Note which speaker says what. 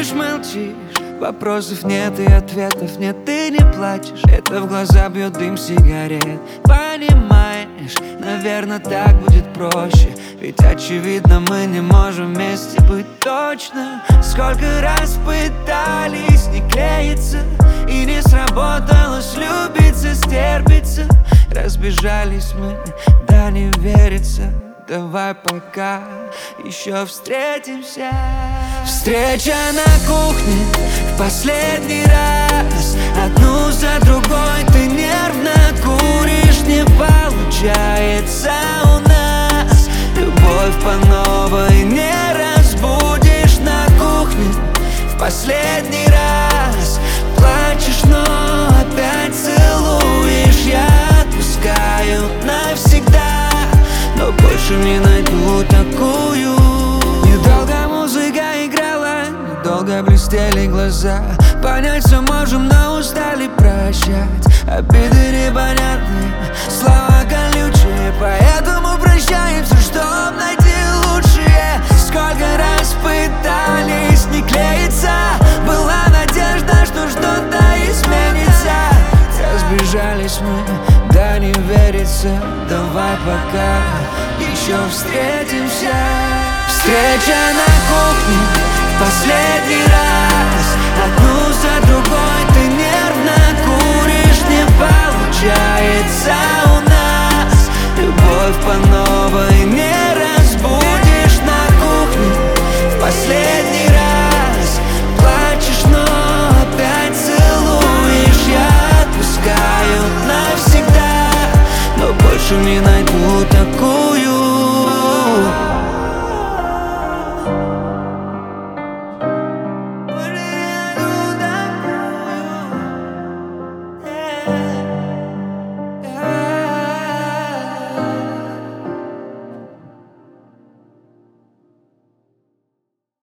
Speaker 1: лишь молчишь. Вопросов нет и ответов нет, ты не плачешь. Это в глаза бьет дым сигарет. Понимаешь, наверное, так будет проще. Ведь очевидно, мы не можем вместе быть точно. Сколько раз пытались не клеиться, и не сработало слюбиться, стерпиться. Разбежались мы, да не верится. Давай пока еще встретимся. Встреча на кухне в последний раз. Одну за другой ты нервно куришь. Не получается у нас. Любовь по новой не разбудишь. На кухне в последний раз. Плачешь, но опять целуешь. Я отпускаю навсегда, но больше не найду такую. Недолго музыка играла, недолго блестели глаза. Понять все можем, но устали прощать. Обиды непонятные, слова колючие, поэтому прощаемся, чтоб найти лучшее. Сколько раз пытались не клеиться, была надежда, что что-то изменится. Разбежались мы, да не верится. Давай пока еще встретимся. Встреча на кухне в последний раз. Одну за другой ты нервно куришь. Не получается у нас. Любовь по новой не разбудишь. На кухне в последний раз. Плачешь, но опять целуешь. Я отпускаю навсегда, но больше не